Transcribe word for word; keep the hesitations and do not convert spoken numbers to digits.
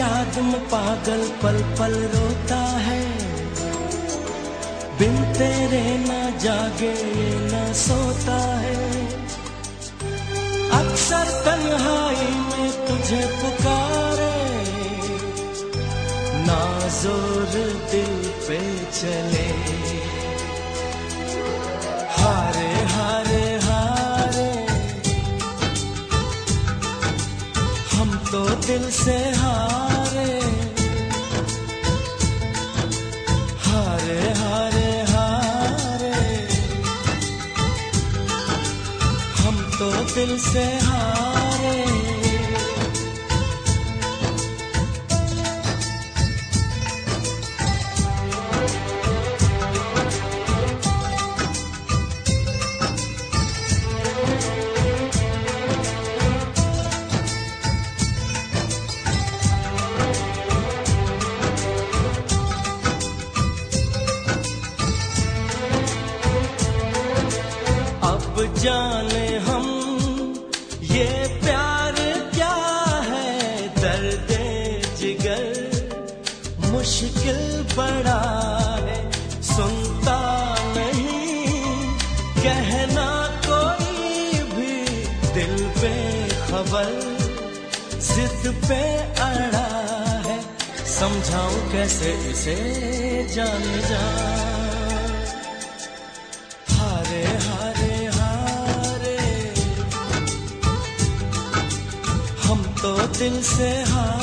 याद में पागल पल पल रोता है, बिन तेरे न जागे न सोता है। अक्सर तन्हाई में तुझे पुकारे, ना जोर दिल पे चले। हारे हारे हारे हम तो दिल से हारे, हारे हारे हारे हम तो दिल से हारे। जाने हम ये प्यार क्या है, दर्दे जिगर मुश्किल बड़ा है। सुनता नहीं कहना कोई भी, दिल पे खबर जिद पे अड़ा है। समझाऊं कैसे इसे जान जा, हारे हारे तो दिल से हार।